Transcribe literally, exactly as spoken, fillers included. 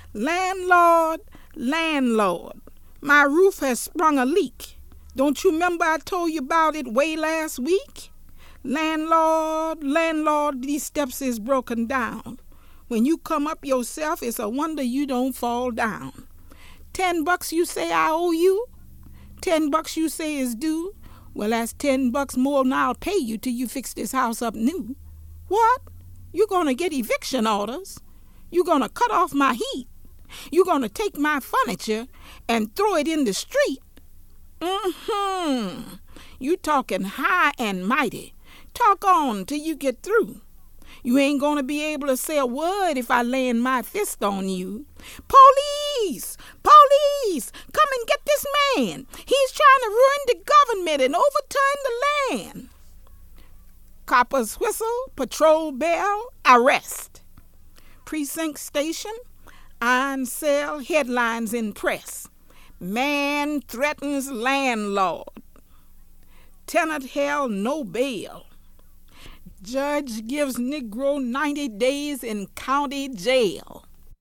Landlord, landlord, my roof has sprung a leak. Don't you remember I told you about it way last week? Landlord, landlord, these steps is broken down. When you come up yourself, it's a wonder you don't fall down. Ten bucks you say I owe you? Ten bucks you say is due? Well, that's ten bucks more than I'll pay you till you fix this house up new. What? You gonna get eviction orders? You gonna cut off my heat? You gonna take my furniture and throw it in the street? Mm-hmm. You talking high and mighty. Talk on till you get through. You ain't gonna be able to say a word if I land my fist on you. Police! Police! Come and get this man. He's trying to ruin the government and overturn the land. Copper's whistle, patrol bell, arrest. Precinct station, iron cell, headlines in press. Man threatens landlord. Tenant held no bail. Judge gives Negro ninety days in county jail.